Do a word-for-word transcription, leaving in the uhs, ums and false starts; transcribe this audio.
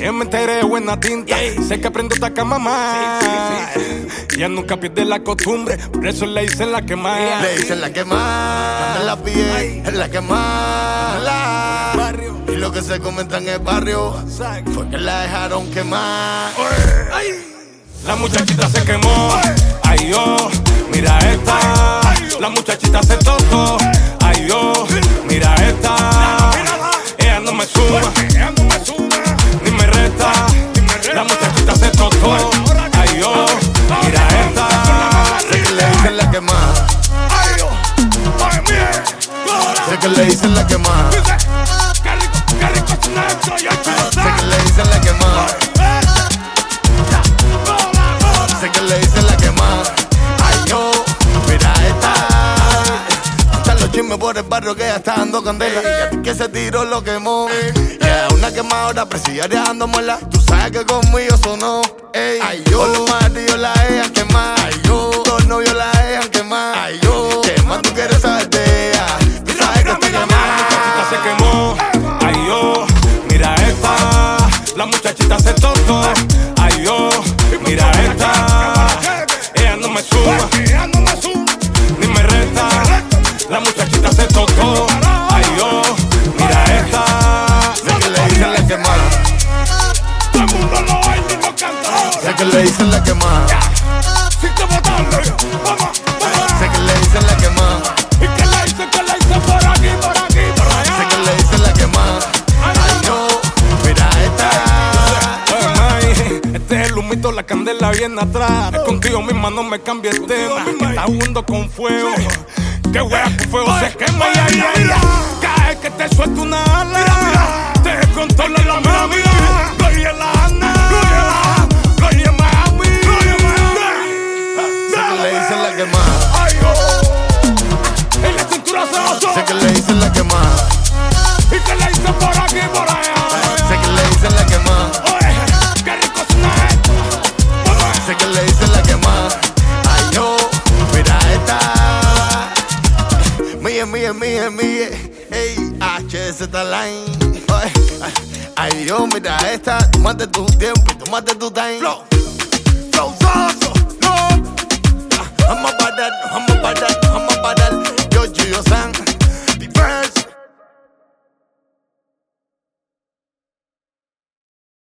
Ella me enteré buena tinta, yeah. Sé que aprendo esta cama más. Sí, sí, sí. Ella nunca pierde la costumbre, por eso le dicen la que más. Yeah. Le dicen la que más, cuando la pide, es la que más. La barrio. Y lo que se comenta en el barrio fue que la dejaron quemar. Ay. La muchachita se quemó, ay yo, mira esta. La muchachita se tocó, ay yo, mira esta. Ella no me suma, ni me resta. La muchachita se tocó, ay yo, mira esta. Sé que le dicen la que más. Sé que le dicen la que más. Sé que le dicen la que más. Sé que le dicen la que más. Ay yo, mira esta. Están los chismes por el barrio que ya está dando candela. Y a ti que se tiró lo quemó. Yeah, una quemadora presidiaria dando muela. Tú sabes que conmigo sonó. Ey, ay yo, por los maridos la dejan quemar. Ay yo, los novios la dejan quemar. Ay yo, ¿qué más tú quieres saber de ella? Tú sabes que está quemada. La muchachita se quemó, ay yo, mira esta. La muchachita se tocó, ay yo, mira esta. Ella no me suma, ni me resta. La muchachita se tocó, ay yo, mira esta. Sé que le dicen la que más. Todo el mundo lo oye y lo canta. Sé que le dicen la que más. Si te botaron, vamos, vamos. Sé que le dicen la que más. Y que le dicen, que le dicen por aquí, por aquí, por allá. Sé que le dicen la que más. Ay no, mira esta. Este es el humito, la candela viene atrás. Es contigo misma, no me cambie el tema. Que estás jugando con fuego. Que wea con fuego se quema y ay, ay, ay. Cae que te suelta una ala. Te descontrola la mami. Glory en la Ana. Glory en Miami. Sé que le dicen la que más. Ay, oh. En la cintura se osó. Sé que le dicen la que más. Y que le dicen por aquí, por allá. Sé que le dicen la que más. Qué rico suena esto. Sé que le dicen la que más. Ay no, mira esta. Mille, mille, mille, mille. Ey, H Z Line. Ay yo, mira esta. Tómate tu tiempo y tómate tu time. Flow, flow, so, no. Vamos a parar, vamos a parar, vamos a parar. Yo, yo, yo, san.